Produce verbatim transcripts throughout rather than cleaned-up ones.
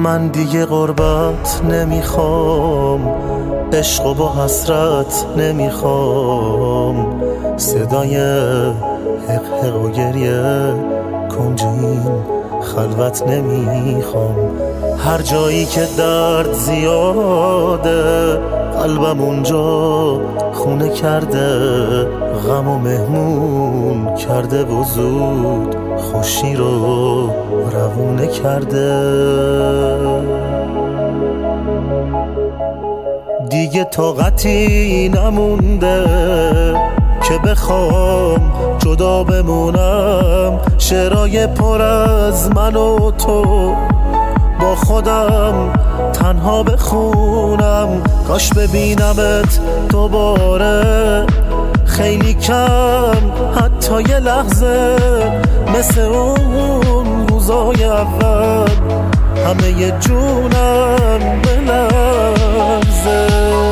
من دیگه غربت نمیخوام، عشق و با حسرت نمیخوام، صدای حق حق و گریه کنج این خلوت نمیخوام. هر جایی که درد زیاده قلبم اونجا خونه کرده، غم و مهمون کرده و زود خوشی رو روونه کرده. دیگه طاقتی نمونده که بخوام جدا بمونم، شعرهای پر از من و تو با خودم تنها بخونم. کاش ببینمت دوباره خیلی کم، حتی یه لحظه، مثل اون روزای اول همه ی جونم بلرزه.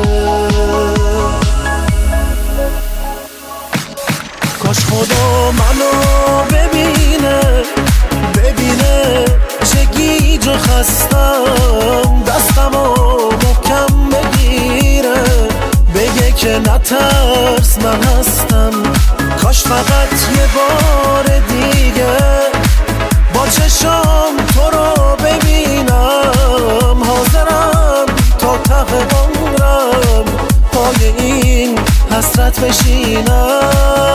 کاش خدا منو ببینه، ببینه چه گیج و خستم، دستمو محکم بگیره، بگه که نترس من هستم. کاش فقط یه بار دیگه با چشام تو رو ببینم، حاضرم تا ته عمرم پای این حسرت بشینم.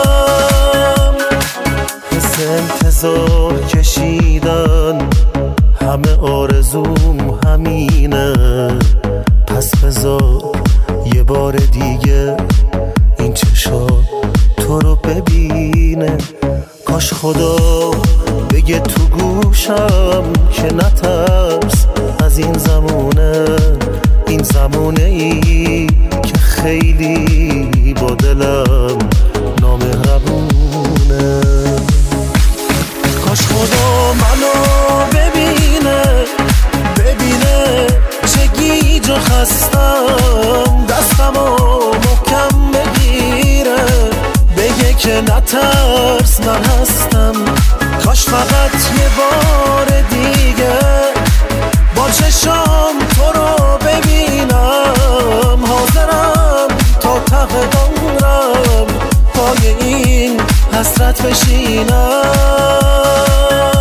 حس انتظار کشیدن همه آرزوم همینه، پس بذار یه بار دیگه این چشا تو رو ببینه. کاش خدا بگه تو گوشم که نترس از این زمونه، این زمونه ای که خیلی با دلم نامهربونه. کاش خدا منو ببینه، ببینه چه گیج و خستم، دستمو محکم بگیره، بگه که نترس من هستم. کاش فقط یه بار دیگه با چشام تو رو ببینم، حاضرم تا ته عمرم پای این حسرت بشینم.